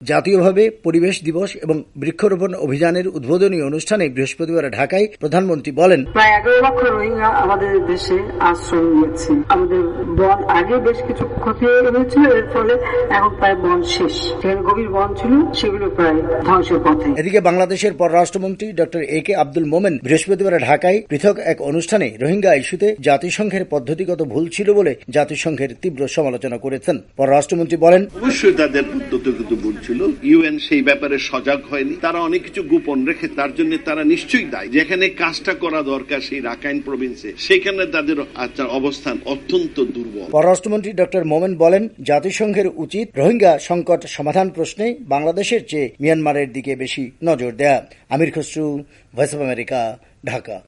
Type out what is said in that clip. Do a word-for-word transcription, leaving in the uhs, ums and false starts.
জাতীয়ভাবে পরিবেশ দিবস এবং বৃক্ষরোপণ অভিযানের উদ্বোধনী অনুষ্ঠানে বৃহস্পতিবার ঢাকায় প্রধানমন্ত্রী বলেন, প্রায় এগারো লক্ষ রোহিঙ্গা আমাদের দেশে আশ্রয় নিয়েছে। আমাদের বন আগে বেশ কিছু ক্ষতি হয়েছিল, এর ফলে এখন প্রায় বন শেষ। যেখানে গভীর বন ছিল সেগুলো প্রায় ধ্বংসের পথে। এদিকে বাংলাদেশের পররাষ্ট্রমন্ত্রী ডক্টর এ কে আব্দুল মোমেন বৃহস্পতিবার ঢাকায় পৃথক এক অনুষ্ঠানে রোহিঙ্গা ইস্যুতে জাতিসংঘের পদ্ধতিগত ভুল ছিল বলে জাতিসংঘের তীব্র সমালোচনা করেছেন। পররাষ্ট্রমন্ত্রী বলেন, অবশ্যই তাদের পদ্ধতিগত ভুল ছিল। ইউএন সেই ব্যাপারে সজাগ হয়নি, তারা অনেক কিছু গোপন রেখে, তার জন্য তারা নিশ্চয়ই দায়ী। যেখানে কাজটা করা দরকার সেই রাখাইন প্রভিন্সে, সেখানে তাদের অবস্থান অত্যন্ত দুর্বল। পররাষ্ট্রমন্ত্রী ডক্টর মোমেন বলেন, জাতিসংঘের উচিত রোহিঙ্গা সংকট সমাধান প্রশ্নে বাংলাদেশের চেয়ে মিয়ানমারের দিকে বেশি নজর দেয়া। Amir Khasru, voice of America, Dhaka.